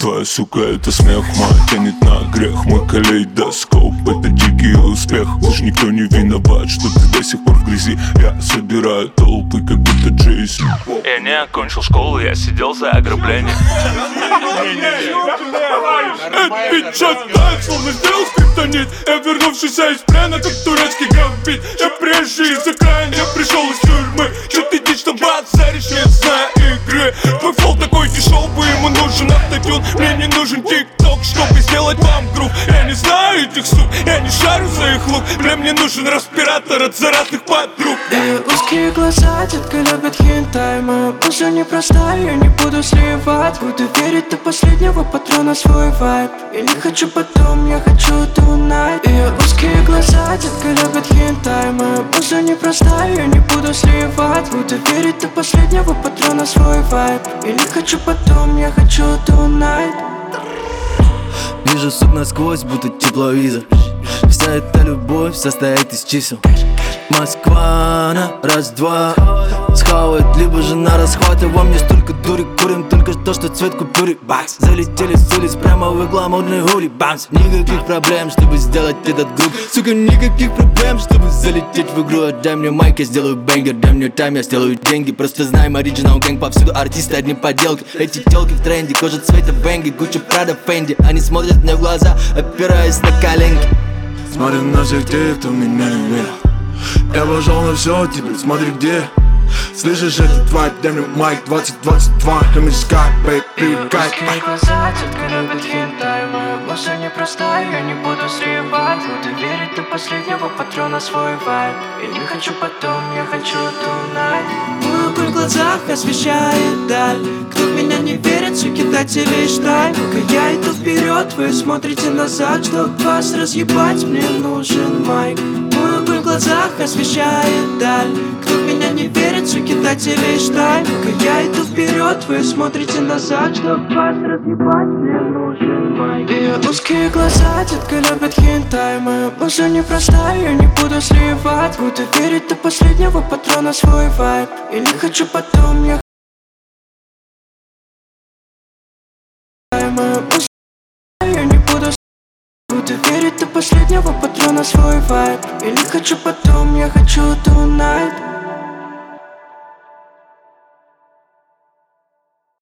Твоя сука, это смех мой, тянет на грех. Мой калейдоскоп, это дикий успех. Уж никто не виноват, что ты до сих пор в грязи. Я собираю толпы, как будто Джейси. Я не окончил школу, я сидел за ограбление. Ведь час так, словно сделал скриптонит. Я вернувшийся из плена, как турецкий гамбит. Я приезжий из окраин, я пришел из тюрьмы. Чё ты дичь там бацаришь, не зная игры. Твой флоу такой дешевый, ему нужен автотюн. Мне не нужен тик-ток, чтобы сделать вам грув. Я не знаю этих сук, я не шарю за их лук. Мне нужен респиратор от заразных подруг. Узкие глаза, детка любит хентай. Моя пузо непростая, я не буду сливать. Буду верить до последнего патрона свой вайб. Я не хочу потом, я хочу tonight. Ее узкие глаза, детка любит хентай. Моя пузо непростая, я не буду сливать. Буду верить до последнего патрона свой вайб. Я не хочу потом, я хочу tonight. Вижу сук насквозь, будто тепловизор. Вся эта любовь состоит из чисел. Москва на раз-два схавает, либо же на расхват. И во мне столько дури, курим только то, что цвет купюры. Бакс, залетели с улиц прямо в гламурный хули. Бамс, никаких проблем, чтобы сделать этот групп. Сука, никаких проблем, чтобы залететь в игру. Отдай мне майк, я сделаю бенгер. Дай мне тайм, я сделаю деньги. Просто знаем, оригинал гэнг, повсюду артисты, одни поделки. Эти телки в тренде, кожа цвета бенги, Гуччи, Прада, Фенди. Они смотрят мне в глаза, опираясь на коленки. Смотрю на всех тех, кто меня не верил. Я пошел на все, теперь смотри где. Слышишь этот вайб, дай мне майк 2022. Let me sky, baby, привыкай. Узкие глаза, детка любит хентай. Моя муза непростая, я не буду сливать. Буду верить до последнего патрона свой вайб. Я не хочу потом, я хочу tonight. Мой огонь в глазах освещает даль. Кто в меня не верит, суки, дайте лишь дай. Пока я иду вперед, вы смотрите назад. Чтоб вас разъебать, мне нужен майк. Мой огонь в глазах освещает даль. Кто в меня не верит, суки, дайте лишь дай. Пока я иду вперед, вы смотрите назад. Чтоб вас разъебать, мне нужен майк. Ее узкие глаза, детка любит хентай. Моя муза непростая, я не буду сливать. Буду верить до последнего патрона свой вайб. Я не хочу потом, я буду верить до последнего патрона свой вайб. Я не хочу потом, я хочу tonight.